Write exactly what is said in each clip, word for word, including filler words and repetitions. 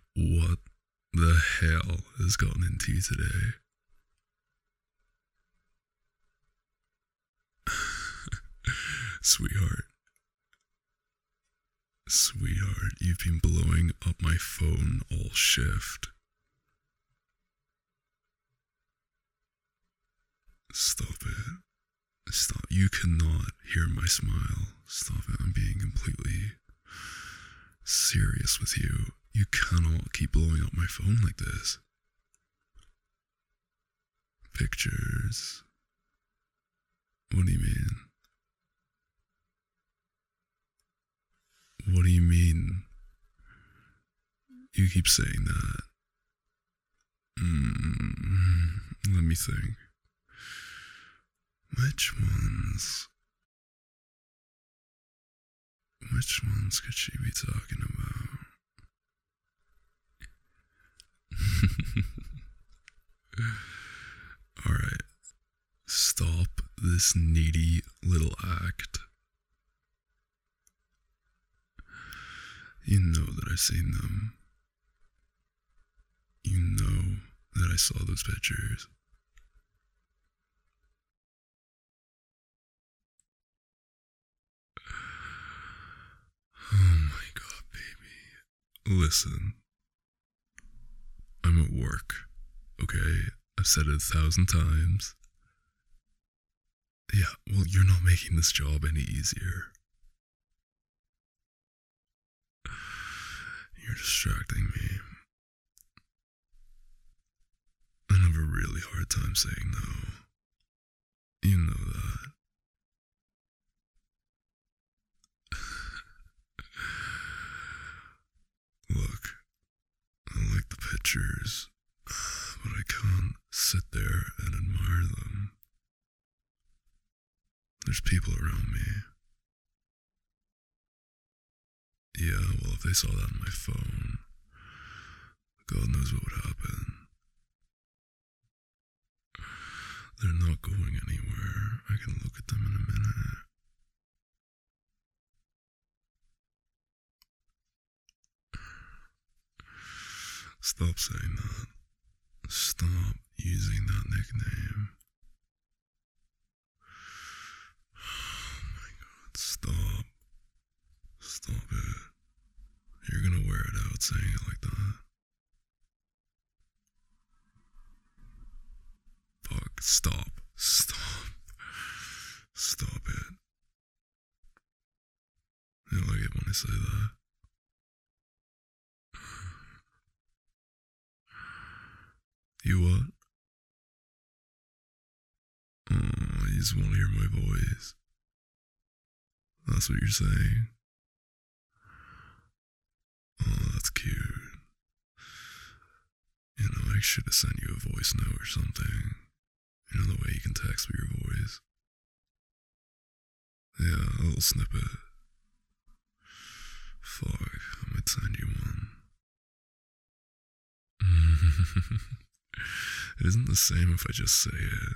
What the hell has gotten into you today? Sweetheart, sweetheart, you've been blowing up my phone all shift. Stop it. Stop. You cannot hear my smile. Stop it. I'm being completely serious with you. You cannot keep blowing up my phone like this. Pictures. What do you mean? What do you mean? You keep saying that. Mm, let me think. Which ones? Which ones could she be talking about? Alright. Stop this needy little act. You know that I've seen them. You know that I saw those pictures. Oh my god, baby. Listen. I'm at work, okay? I've said it a thousand times. Yeah, well, you're not making this job any easier. You're distracting me. I have a really hard time saying no. You know that. Look, I like the pictures, but I can't sit there and admire them. There's people around me. Yeah, well, if they saw that on my phone, God knows what would happen. They're not going anywhere. I can look at them in a minute. Stop saying that. Stop using that nickname. Oh my god, stop. Stop it. You're gonna wear it out saying it like that. Fuck, stop. Stop. Stop it. You like it when I say that? You what? Oh, you just want to hear my voice. That's what you're saying? Oh, that's cute. You know, I should have sent you a voice note or something. You know, the way you can text with your voice. Yeah, a little snippet. Fuck, I might send you one. It isn't the same if I just say it.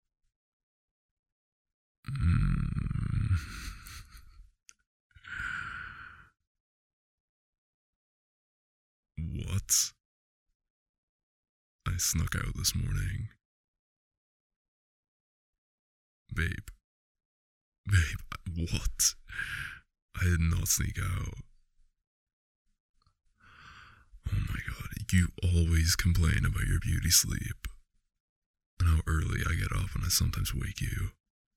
Mm. What? I snuck out this morning. Babe. Babe, what? I did not sneak out. Oh my god, you always complain about your beauty sleep. And how early I get up and I sometimes wake you.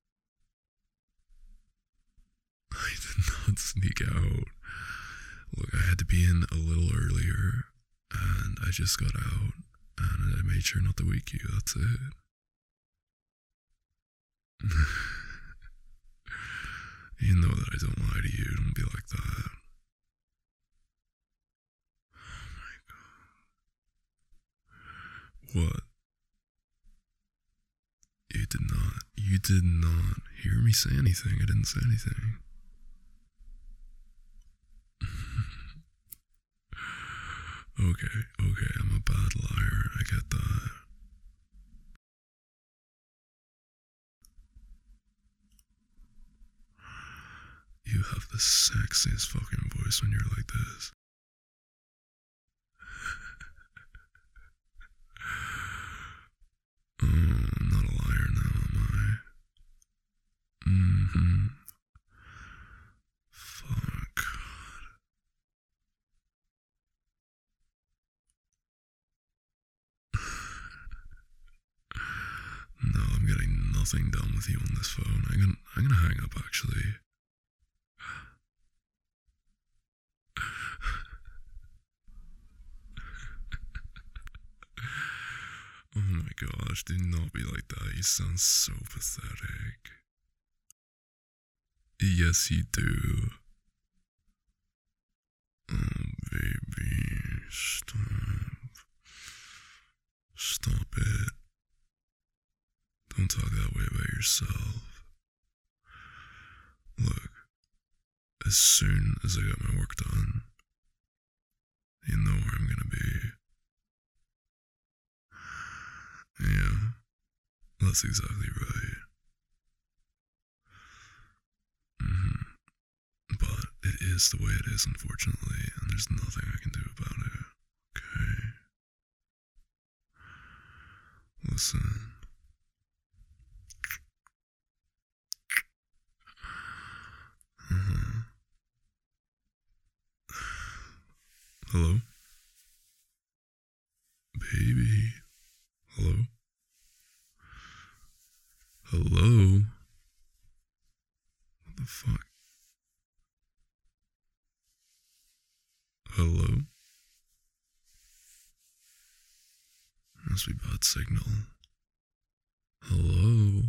I did not sneak out. Look, I had to be in a little earlier, and I just got out, and I made sure not to wake you, that's it. You know that I don't lie to you, don't be like that. Oh my god. What? You did not, you did not hear me say anything, I didn't say anything. Okay, okay, I'm a bad liar, I get that. You have the sexiest fucking voice when you're like this. Oh, I'm not a liar now, am I? Mm-hmm. Fuck. No, I'm getting nothing done with you on this phone. I'm gonna, I'm gonna hang up, actually. Oh my gosh, do not be like that. You sound so pathetic. Yes, you do. Oh, baby, stop. Stop it. Don't talk that way about yourself. Look, as soon as I get my work done, you know where I'm gonna be. Yeah, that's exactly right. Mm-hmm. But it is the way it is, unfortunately, and there's nothing I can do about it. Okay? Listen. Uh-huh. Hello? Baby? Hello? Hello? What the fuck? Hello? Must be bad signal. Hello?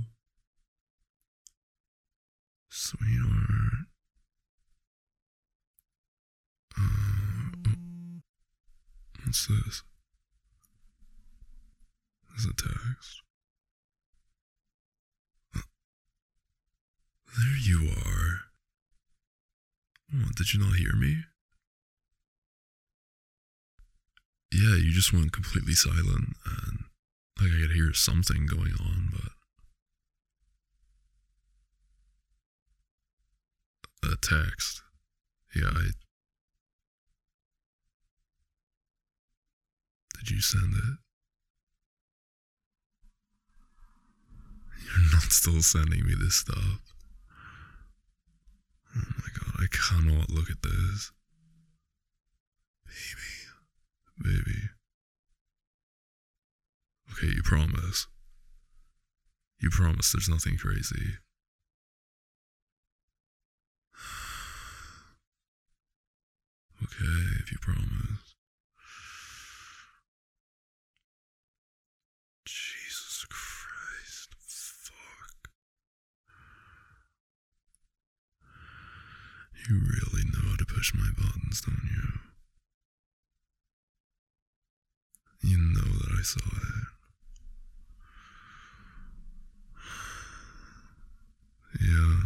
Sweetheart? Uh, oh, what's this? Is it text? There you are. What, did you not hear me? Yeah, you just went completely silent, and like I could hear something going on, but a text. Yeah, I. Did you send it? You're not still sending me this stuff. Oh my god, I cannot look at this. Baby. Baby. Okay, you promise. You promise there's nothing crazy. Okay, if you promise. Jesus Christ. Fuck. You really know how to push my buttons, don't you? You know that I saw it. Yeah.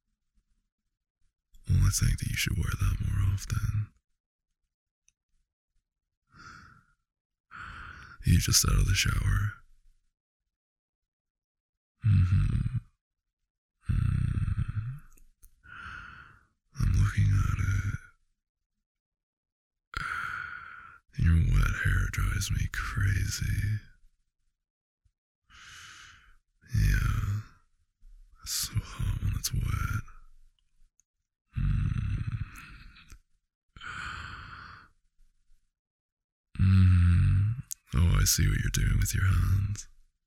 Well, I think that you should wear that more often. You just out of the shower. Mm-hmm. Mm. I'm looking at it. Your wet hair drives me crazy. Yeah. It's so hot when it's wet. Mm. Mm. Oh, I see what you're doing with your hands.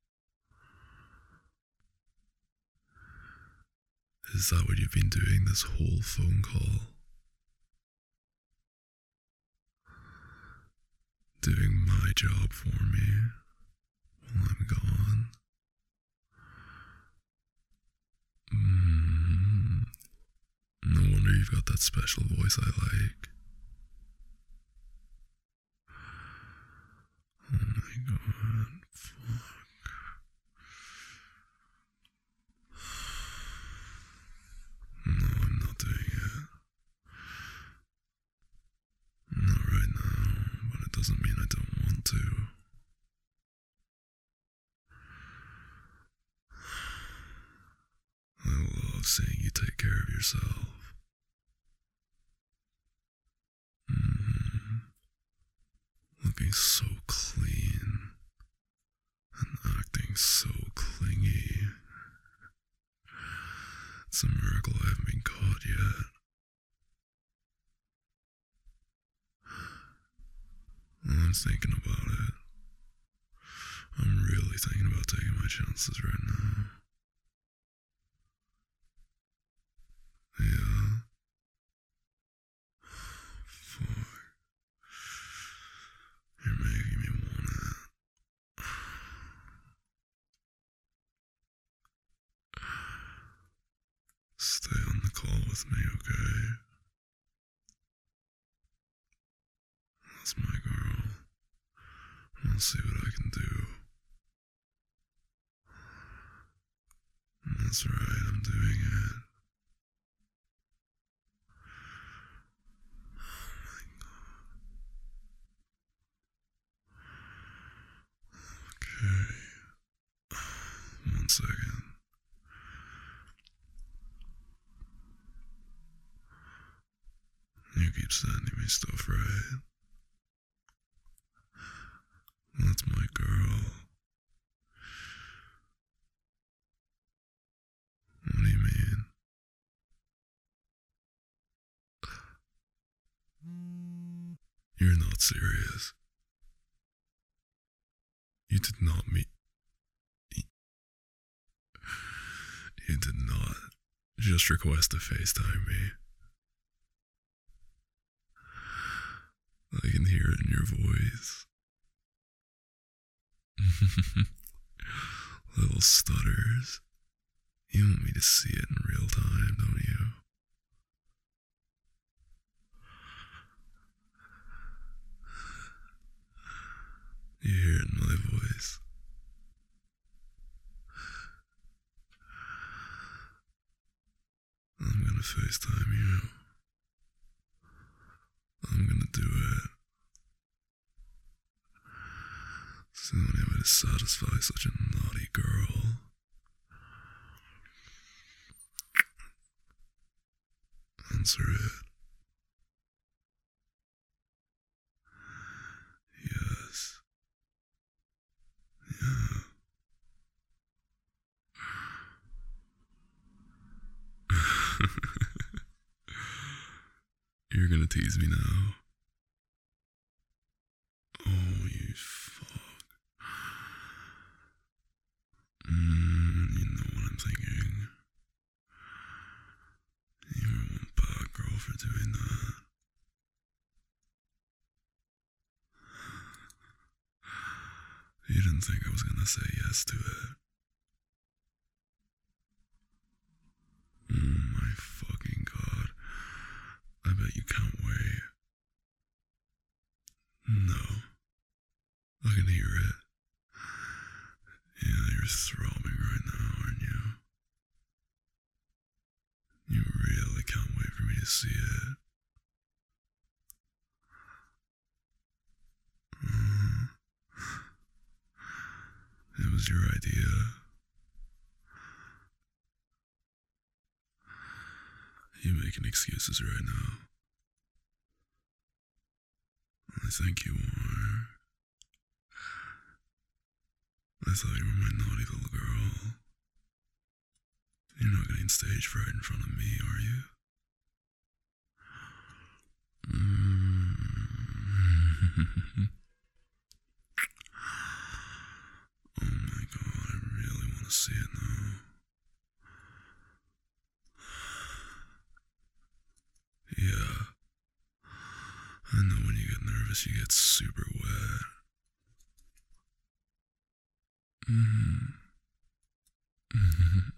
Is that what you've been doing this whole phone call? Doing my job for me while I'm gone? Mm. No wonder you've got that special voice I like. Oh my god, fuck. No, I'm not doing it. Not right now, but it doesn't mean I don't want to. I love seeing you take care of yourself. Mm-hmm. Looking so clean and acting so It's a miracle I haven't been caught yet. Well, I'm thinking about it. I'm really thinking about taking my chances right now. Yeah. Fuck. You're making me want it. Stay on the call with me, okay? That's my girl. I'll see what I can do. That's right, I'm doing it. Oh my god. Okay. One second. You keep sending me stuff, right? That's my girl. What do you mean? You're not serious. You did not meet. You did not just request to FaceTime me. I can hear it in your voice. Little stutters. You want me to see it in real time, don't you? You hear it in my voice. I'm gonna FaceTime you. I'm gonna do it. It's the only way to satisfy such a naughty girl. Answer it. Yes. Yeah. You're gonna tease me now. Oh, you fuck. Mm, you know what I'm thinking. You were one bad girl for doing that. You didn't think I was gonna say yes to it. Oh my fucking god. I bet you can't wait. No. I can hear it. Yeah, you're throbbing right now, aren't you? You really can't wait for me to see it. Uh, it was your idea. You're making excuses right now. I think you are. I thought you were my naughty little girl. You're not getting stage fright in front of me, are you? Mm. Oh my god, I really want to see it now. Yeah. I know when you get nervous, you get super wet. Mm-hmm. Mm-hmm.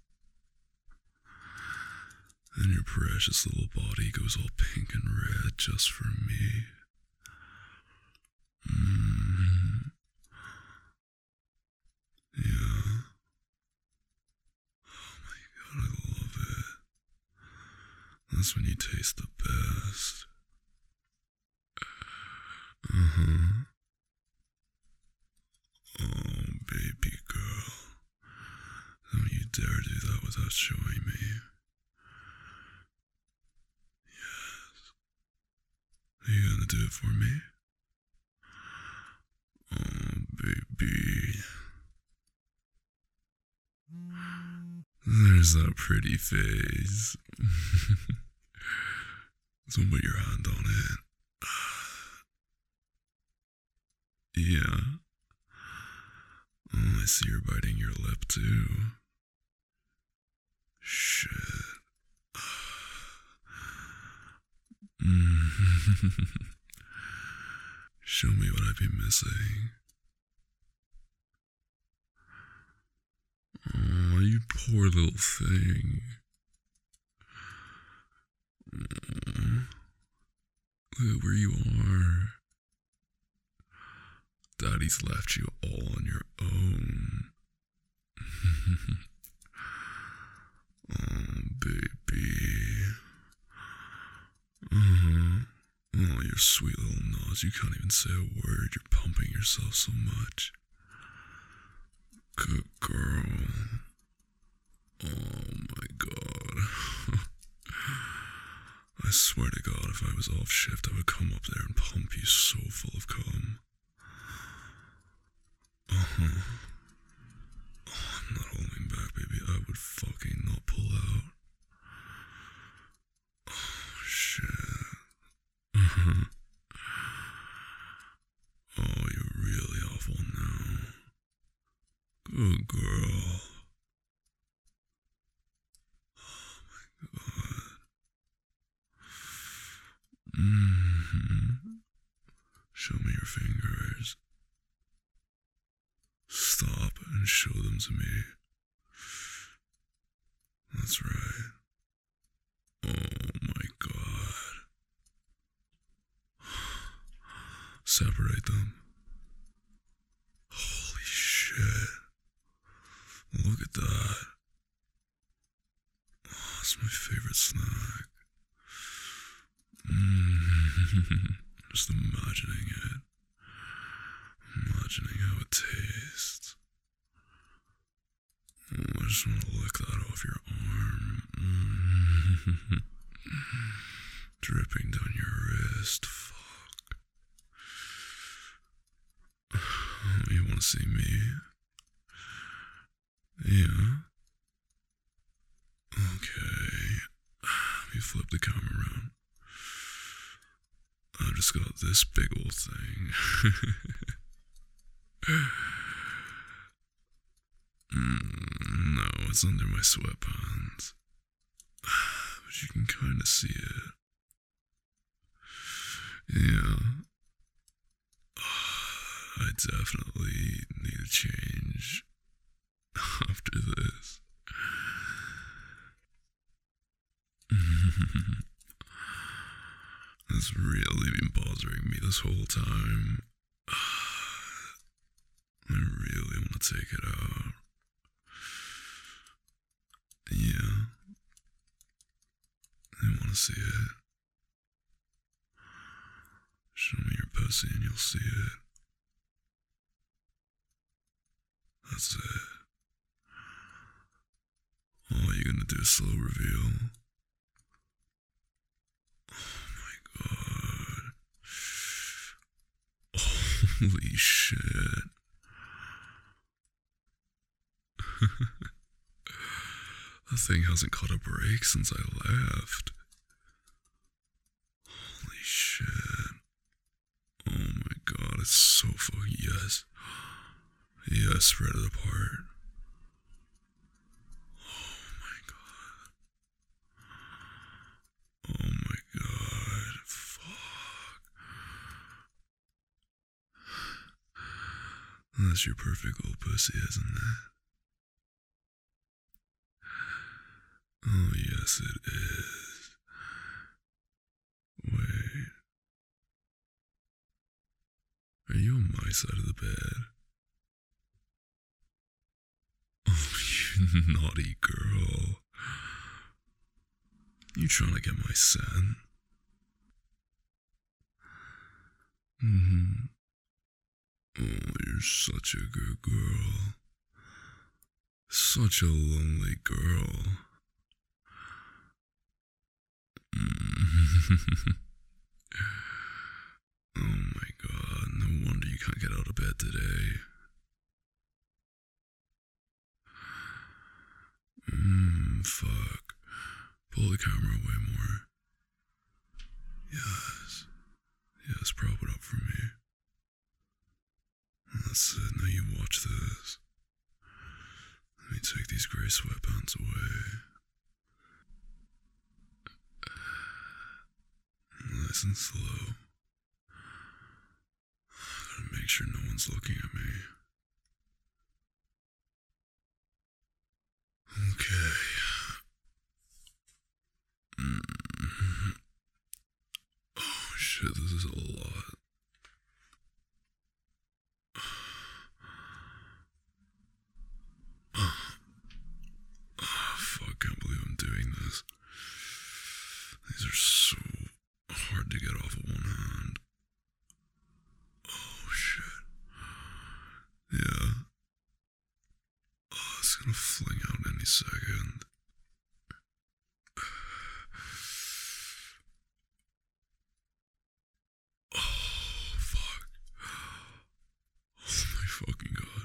And your precious little body goes all pink and red just for me. Mm-hmm. Yeah. Oh my god, I love it. That's when you taste the best. Uh-huh. Oh, baby girl. Don't you dare do that without showing me. Yes. Are you gonna do it for me? Oh, baby. There There's that pretty face. So put your hand on it. Yeah. Oh, I see you're biting your lip too. Shit. Show me what I've been missing. Oh, you poor little thing. Oh, look at where you are. Daddy's left you all on your own. Oh, baby. Uh-huh. Oh, your sweet little nose. You can't even say a word. You're pumping yourself so much. Good girl. Oh my god. I swear to God, if I was off shift, I would come up there and pump you so full of cum. Uh-huh. Oh, I'm not holding back, baby. I would fucking not pull out. Oh, shit. Uh-huh. Oh, you're really awful now. Good girl. Oh my god. Mm-hmm. Show me your fingers. Stop and show them to me. That's right. Oh my god. Separate them. Holy shit. Look at that. Oh, it's my favorite snack. Mm. Just imagining it. Imagining how it tastes. Oh, I just want to lick that off your arm. Mm. Dripping down your wrist. Fuck. Oh, you want to see me? Yeah. Okay. Let me flip the camera around. I've just got this big old thing. mm, no, it's under my sweatpants. But you can kind of see it. Yeah. I definitely need a change after this. It's really been bothering me this whole time. I really want to take it out. Yeah. I want to see it. Show me your pussy and you'll see it. That's it. Oh, you're gonna do a slow reveal. Oh my god. Holy shit. That thing hasn't caught a break since I left. Holy shit. Oh my god, it's so fucking yes. Yes, spread it apart. Oh my god. Oh my god. Fuck. That's your perfect little pussy, isn't it? Oh, yes, it is. Wait. Are you on my side of the bed? Oh, you naughty girl. You trying to get my scent? Mm-hmm. Oh, you're such a good girl. Such a lonely girl. Oh my god, no wonder you can't get out of bed today. Mm, Mm, fuck. Pull the camera away more. Yes. Yes, prop it up for me. That's it. Now you watch this. Let me take these gray sweatpants away. Nice and slow. Gotta make sure no one's looking at me. Okay. Mm-hmm. Oh shit, this is a lot. Oh, fuck, can't believe I'm doing this. These are so hard to get off of one hand. Oh shit. Yeah. Oh, it's gonna fling out any second. Oh, fuck. Oh my fucking god.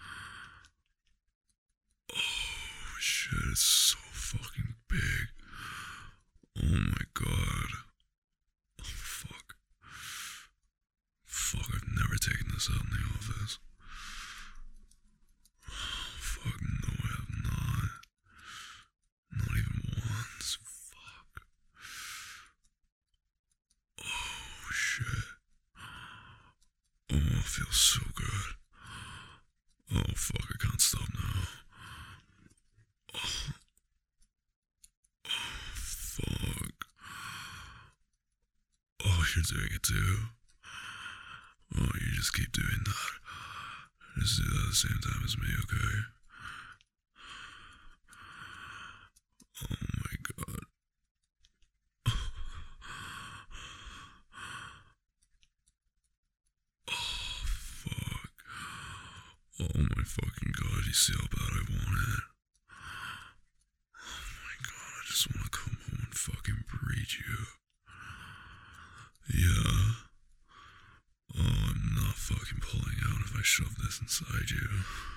Oh shit, it's so fucking big. Oh my god. Oh fuck. Fuck, I've never taken this out in the office. Oh fuck, no I have not. Not even once. Fuck. Oh shit. Oh, it feels so good. Oh fuck, I can't stop now. Oh, oh fuck. Oh, you're doing it too. Oh, you just keep doing that. Just do that at the same time as me, okay? Oh my god. Oh fuck. Oh my fucking god, you see how bad I want it? Oh my god, I just want to come home and fucking breed you. Yeah. Oh, I'm not fucking pulling out if I shove this inside you.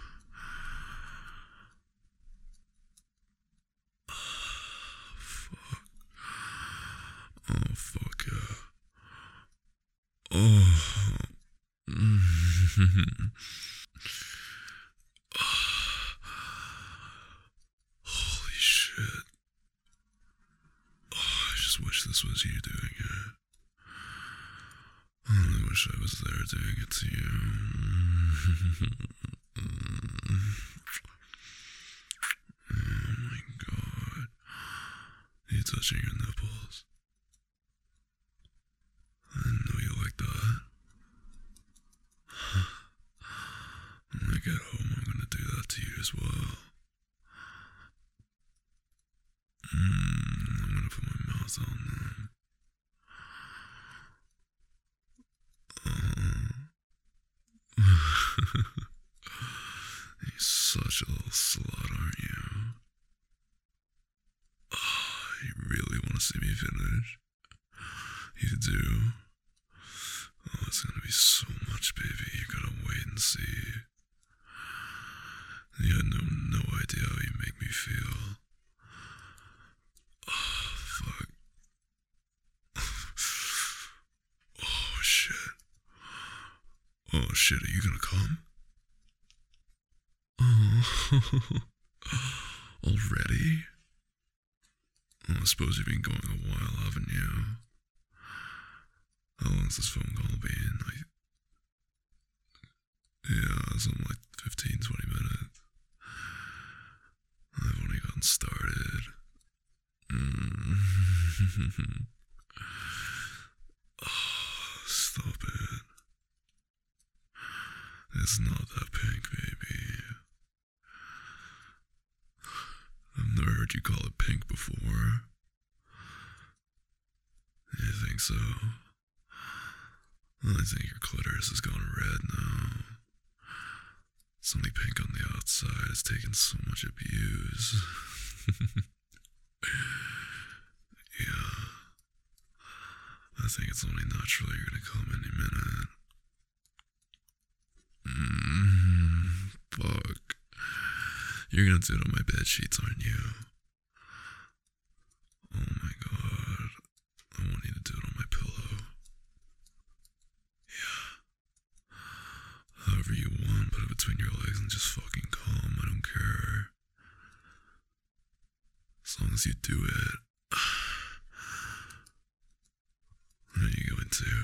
Oh, fuck. Oh, fuck yeah. Oh. Holy shit. Oh, I just wish this was you doing it. I only wish I was there doing it to you. Oh my god. Are you touching your nipples? I didn't know you like that. When I get home, I'm gonna do that to you as well. Mm, I'm gonna put my mouth on them. Uh, you're such a little slut, aren't you? Oh, you really want to see me finish? You do? Oh, it's gonna be so much, baby. You gotta wait and see. You had no, no idea how you make me feel. Oh, fuck. Oh, shit. Oh, shit, are you gonna come? Oh, already? Well, I suppose you've been going a while, haven't you? How long's this phone call been? Like, yeah, something like fifteen, twenty minutes. I've only gotten started. Mm. Oh, stop it. It's not that pink, baby. I've never heard you call it pink before. You think so? Well, I think your clitoris has gone red now. It's only pink on the outside. It's taken so much abuse. Yeah. I think it's only natural you're gonna come any minute. Mm, fuck. You're gonna do it on my bed sheets, aren't you? As long as you do it. What are you going to?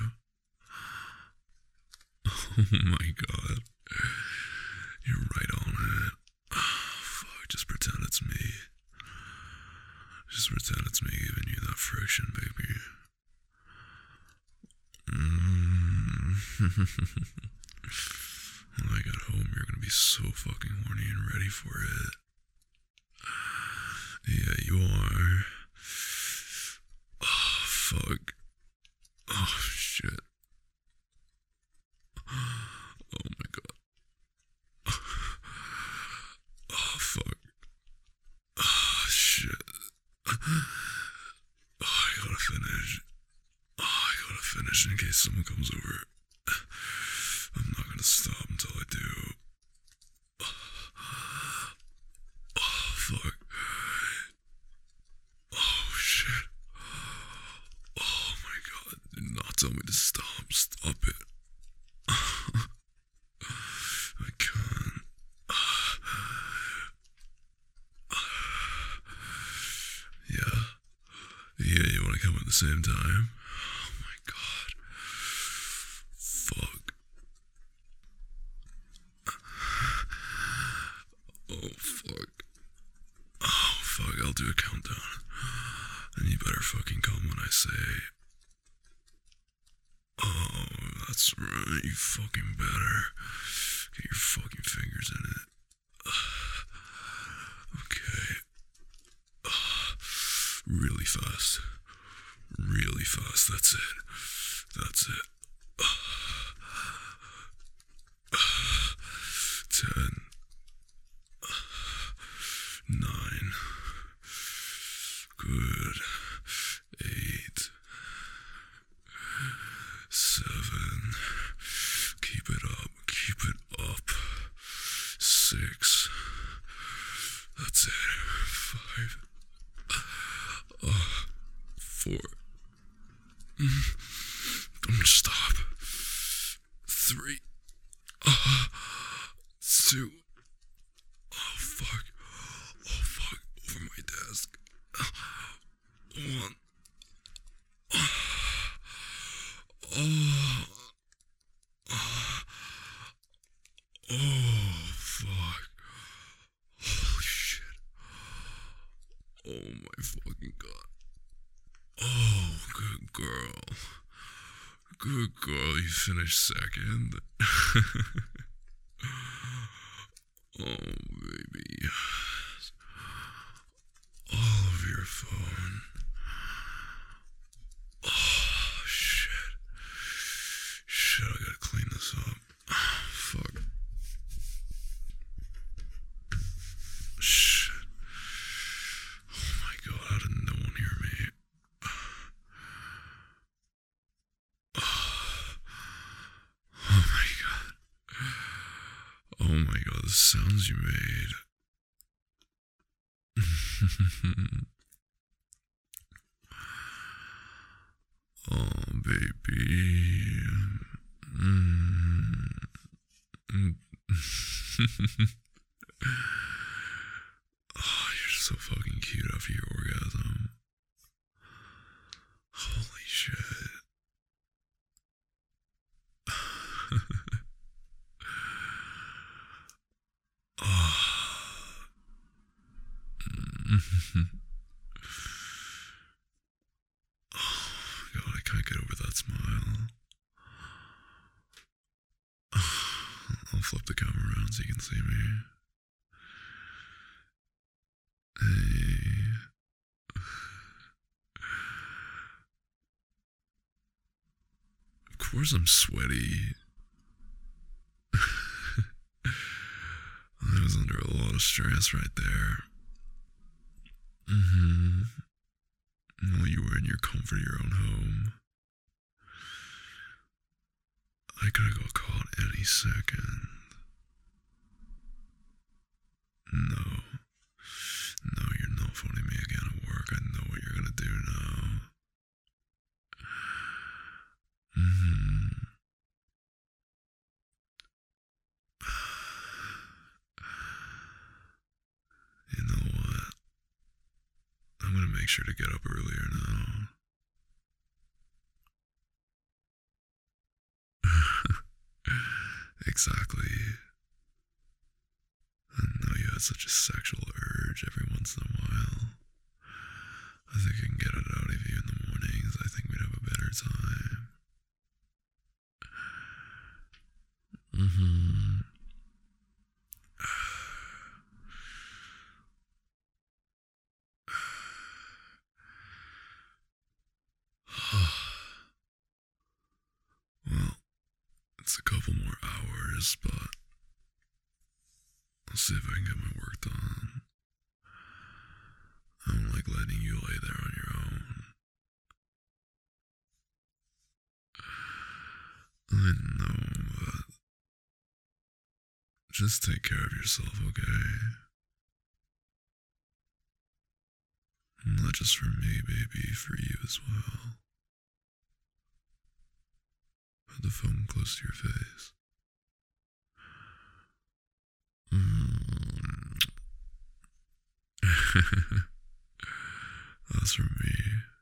Oh my god. You're right on it. Oh, fuck, just pretend it's me. Just pretend it's me giving you that friction, baby. Mm. When I get home, you're gonna be so fucking horny and ready for it. Yeah, you are. Oh, fuck. Oh, shit. Oh my god. Oh, fuck. Oh, shit. Oh, I gotta finish. Oh, I gotta finish in case someone comes over. I'm not gonna stop until I do. Oh, fuck. Oh, shit. Oh my god. Do not tell me to stop. Stop it. I can't. Yeah. Yeah, you wanna come at the same time? Oh my god. Fuck. Oh fuck. Oh fuck, I'll do a countdown. And you better fucking come when I say. Oh, that's right, you fucking better. Get your fucking fingers in it. Okay. Really fast. Really fast, that's it. That's it. Ten. Nine. Good. Eight. Seven. Keep it up. Keep it up. Six. That's it. Five. Uh, four. Don't stop. Three. Uh, two. Oh fuck. Oh fuck. Over my desk. One. Oh. Oh fuck. Holy shit. Oh my fucking god. Oh, good girl. Good girl, you finished second. Oh, baby. All of your phone. Oh, shit. Shit, I gotta clean this up. Oh, fuck. Shit. Oh my god, how did no one hear me? Oh my god. Oh my god, the sounds you made. Oh, baby. Mm. Oh, you're so fucking cute after your orgasm. Holy shit. Oh. Oh god, I can't get over that smile. I'll flip the camera around so you can see me. Hey. Of course I'm sweaty. I was under a lot of stress right there. Mm-hmm. While you were in your comfort of your own home. I could have got caught any second. No. No, you're not phoning me again at work. I know what you're gonna do now. Mm-hmm. You know what? make sure to get up earlier now. Exactly. I know you had such a sexual urge every once in a while. I think I can get it out of you in the mornings. I think we'd have a better time. Mm-hmm. Well, it's a couple more hours, but I'll see if I can get my work done. I don't like letting you lay there on your own. I know, but just take care of yourself, okay? Not just for me, baby, for you as well. Put the phone close to your face. Mm. That's for me.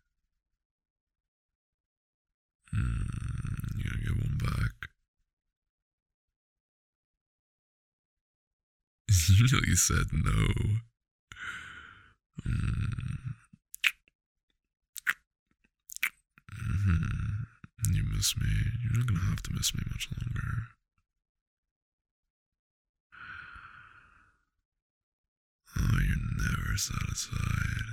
Mm, you gonna get one back? You know you said no. Mm. Mm-hmm. You miss me. You're not gonna have to miss me much longer. Oh, you're never satisfied.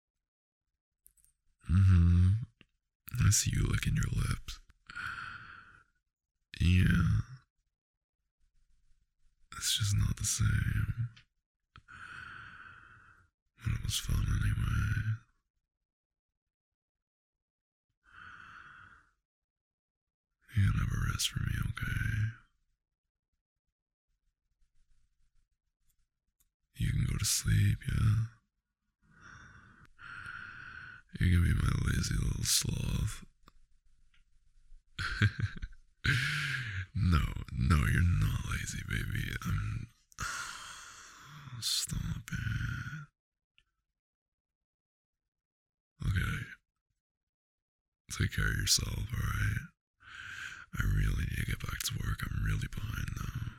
Mm-hmm. I see you licking your lips. Yeah. It's just not the same. But it was fun anyway. You can have a rest for me, okay? You can go to sleep, yeah? You can be my lazy little sloth. No, no, you're not lazy, baby. I'm... Stop it. Okay. Take care of yourself, alright? I really need to get back to work. I'm really behind now.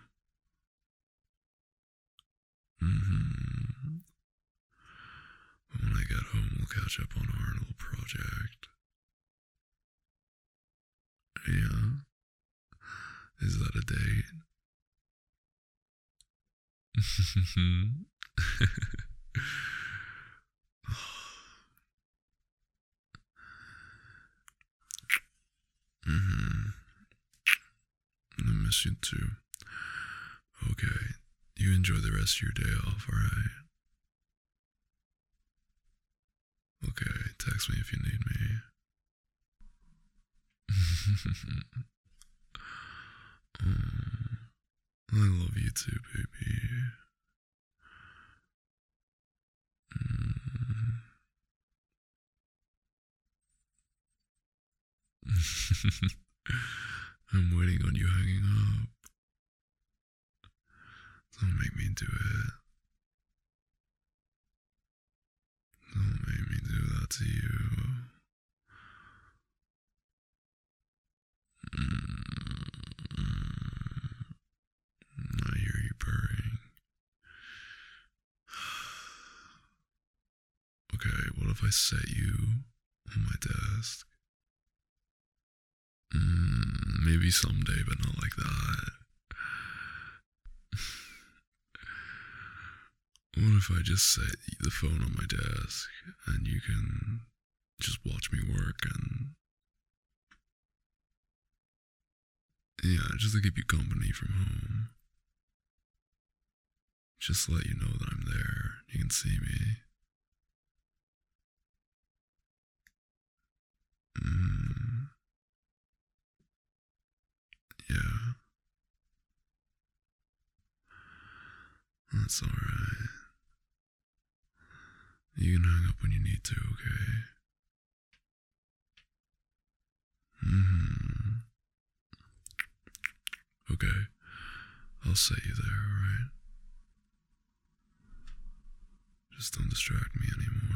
Mm-hmm. When I get home, we'll catch up on our little project. Yeah? Is that a date? Mm-hmm. I miss you too. Okay, you enjoy the rest of your day off, alright? Okay, text me if you need me. Oh, I love you too, baby. Mm. I'm waiting on you hanging up. Don't make me do it. Don't make me do that to you. Mm. I hear you purring. Okay, what if I set you on my desk? Mm, maybe someday, but not like that. What if I just set the phone on my desk and you can just watch me work and... Yeah, just to keep you company from home. Just to let you know that I'm there. You can see me. Mm. Yeah. That's alright. You can hang up when you need to, okay? Mm-hmm. Okay. I'll set you there, alright? Just don't distract me anymore.